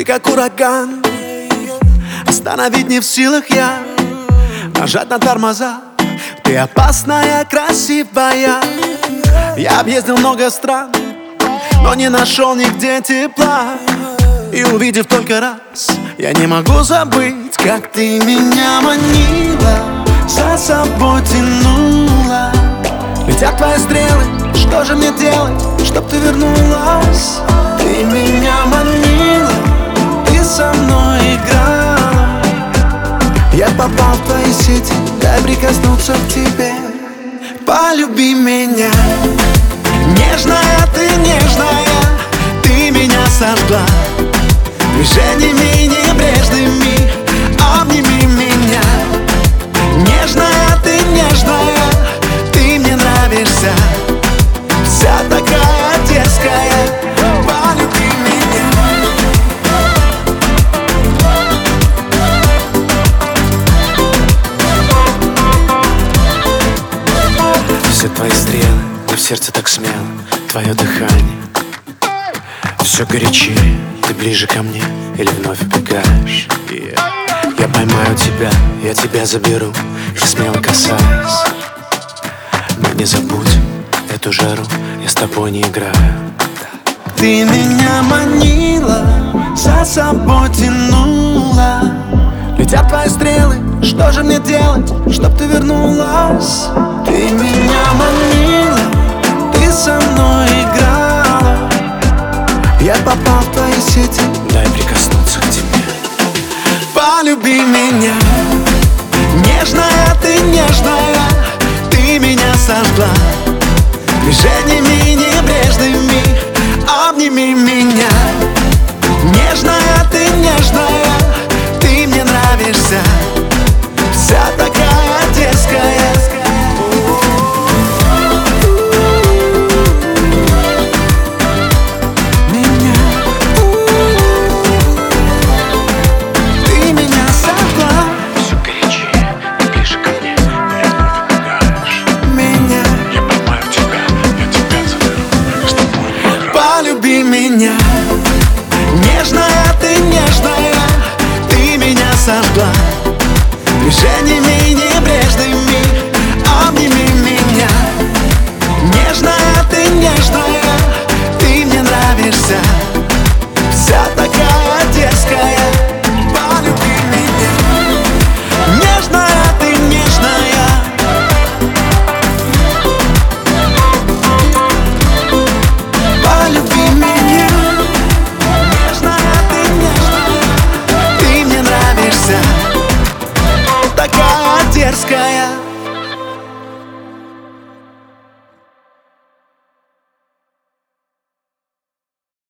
как ураган, остановить не в силах я, нажать на тормоза. Ты опасная, красивая. Я объездил много стран, но не нашел нигде тепла. И увидев только раз, я не могу забыть, как ты меня манила, за собой тянула. Летят твои стрелы, что же мне делать, чтоб ты вернулась? Ты меня манила, ты со мной играла. Я попал в твои сети, дай прикоснуться к тебе. Полюби меня. Нежная ты, нежная, ты меня сожгла. Движениями небрежными обними меня. Нежная ты, нежная, ты мне нравишься. Вся такая дерзкая, полюби меня. Все твои стрелы, но в сердце так смело. Твое дыхание все горячее. Ты ближе ко мне или вновь убегаешь? Я поймаю тебя, я тебя заберу, и смело касаясь. Но не забудь эту жару, я с тобой не играю. Ты меня манила, за собой тянула. Летят твои стрелы, что же мне делать, чтоб ты вернулась? Ты меня манила, ты со мной играла. Я попал в твои сети, дай прикоснуться к тебе. Полюби меня. Нежная ты, нежная, ты меня сожгла. Движениями